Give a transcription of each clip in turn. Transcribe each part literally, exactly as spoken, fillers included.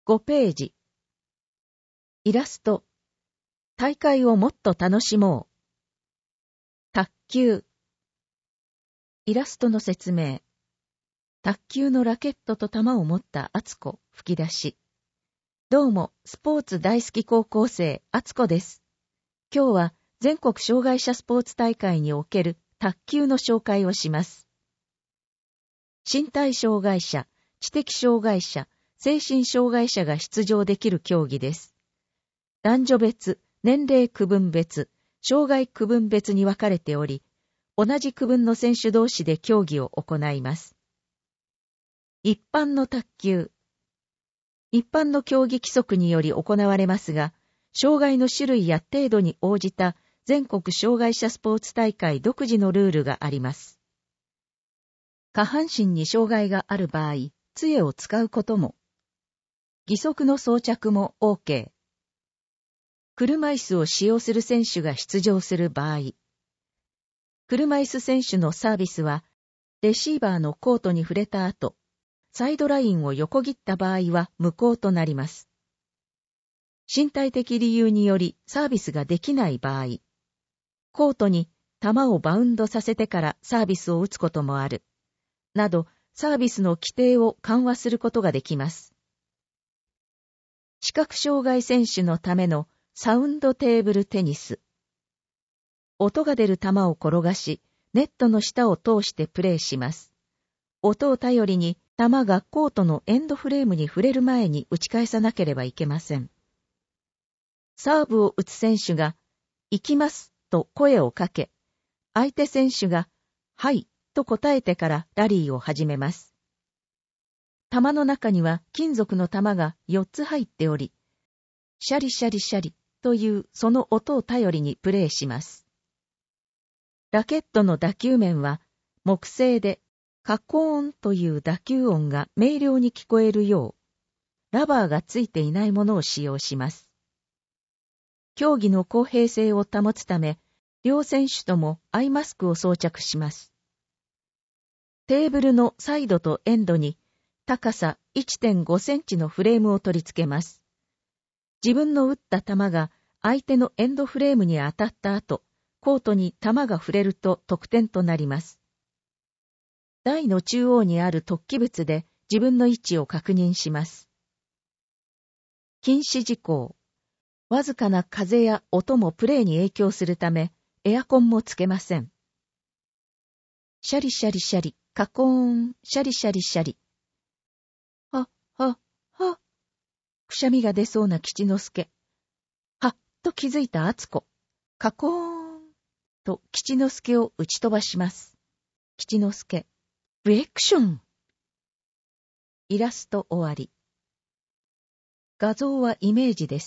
ごページ。イラスト。大会をもっと楽しもう。卓球。イラストの説明。卓球のラケットと球を持った敦子、吹き出し。どうも、スポーツ大好き高校生、敦子です。今日は全国障害者スポーツ大会における卓球の紹介をします。身体障害者、知的障害者、精神障害者が出場できる競技です。男女別、年齢区分別、障害区分別に分かれており、同じ区分の選手同士で競技を行います。一般の卓球。一般の競技規則により行われますが、障害の種類や程度に応じた全国障害者スポーツ大会独自のルールがあります。下半身に障害がある場合、杖を使うことも、義足の装着も OK。車椅子を使用する選手が出場する場合、車椅子選手のサービスは、レシーバーのコートに触れた後、サイドラインを横切った場合は無効となります。身体的理由によりサービスができない場合、コートに球をバウンドさせてからサービスを打つこともある、などサービスの規定を緩和することができます。視覚障害選手のためのサウンドテーブルテニス。音が出る球を転がし、ネットの下を通してプレーします。音を頼りに球がコートのエンドフレームに触れる前に打ち返さなければいけません。サーブを打つ選手が、行きますと声をかけ、相手選手が、はいと答えてからラリーを始めます。球の中には金属の玉がよっつ入っており、シャリシャリシャリというその音を頼りにプレーします。ラケットの打球面は木製でカコーンという打球音が明瞭に聞こえるよう、ラバーがついていないものを使用します。競技の公平性を保つため、両選手ともアイマスクを装着します。テーブルのサイドとエンドに高さ いってんごセンチのフレームを取り付けます。自分の打った球が相手のエンドフレームに当たった後、コートに球が触れると得点となります。台の中央にある突起物で自分の位置を確認します。禁止事項。わずかな風や音もプレーに影響するため、エアコンもつけません。シャリシャリシャリ、カコーン、シャリシャリシャリ。は、は、は。くしゃみが出そうな吉之助。はっと気づいた敦子。カコーンと吉之助を打ち飛ばします。吉之助。リアクション。イラスト終わり。画像はイメージです。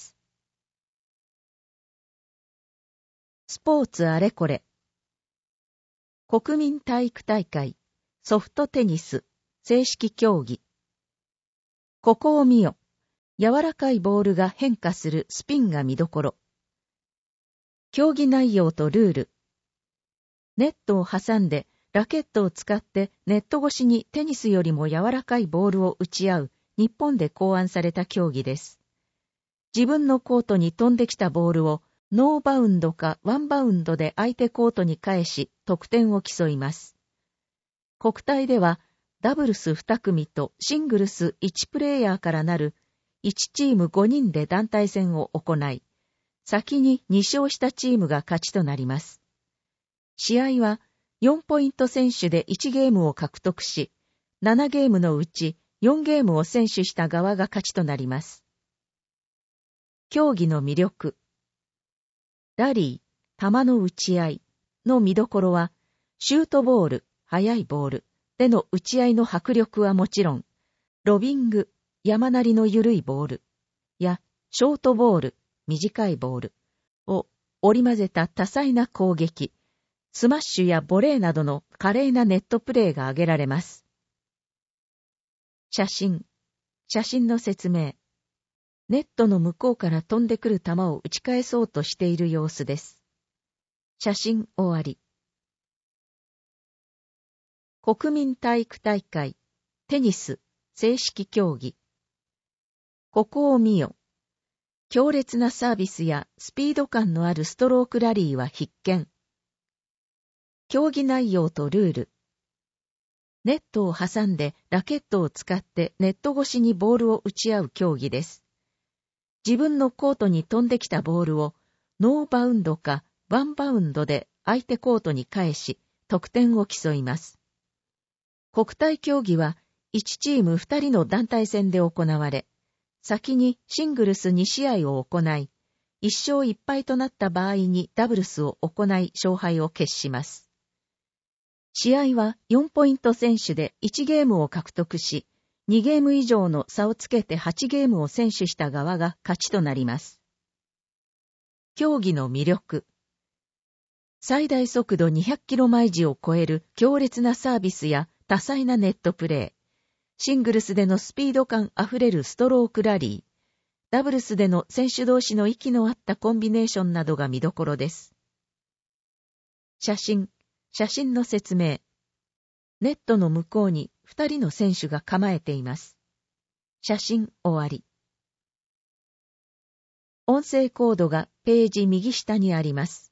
スポーツあれこれ。国民体育大会、ソフトテニス、正式競技。ここを見よ。柔らかいボールが変化するスピンが見どころ。競技内容とルール。ネットを挟んでラケットを使ってネット越しにテニスよりも柔らかいボールを打ち合う日本で考案された競技です。自分のコートに飛んできたボールをノーバウンドかワンバウンドで相手コートに返し得点を競います。国体ではダブルスに組とシングルスいちプレイヤーからなるいちチームごにんで団体戦を行い、先にに勝したチームが勝ちとなります。試合はよんポイント先取でいちゲームを獲得し、ななゲームのうちよんゲームを先取した側が勝ちとなります。競技の魅力。ラリー、球の打ち合いの見どころは、シュートボール、速いボールでの打ち合いの迫力はもちろん、ロビング、山なりの緩いボールやショートボール、短いボールを織り交ぜた多彩な攻撃、スマッシュやボレーなどの華麗なネットプレーが挙げられます。写真。写真の説明。ネットの向こうから飛んでくる球を打ち返そうとしている様子です。写真終わり。国民体育大会、テニス、正式競技。 ここを見よ。強烈なサービスやスピード感のあるストロークラリーは必見。競技内容とルール。ネットを挟んでラケットを使ってネット越しにボールを打ち合う競技です。自分のコートに飛んできたボールをノーバウンドかワンバウンドで相手コートに返し、得点を競います。国体競技はいちチームふたりの団体戦で行われ、先にシングルスに試合を行い、いっ勝いっ敗となった場合にダブルスを行い勝敗を決します。試合はよんポイント先取でいちゲームを獲得し、にゲーム以上の差をつけてはちゲームを先取した側が勝ちとなります。競技の魅力。最大速度にひゃくキロ毎時を超える強烈なサービスや多彩なネットプレー、シングルスでのスピード感あふれるストロークラリー、ダブルスでの選手同士の息の合ったコンビネーションなどが見どころです。写真、写真の説明。ネットの向こうにふたりの選手が構えています。写真終わり。音声コードがページ右下にあります。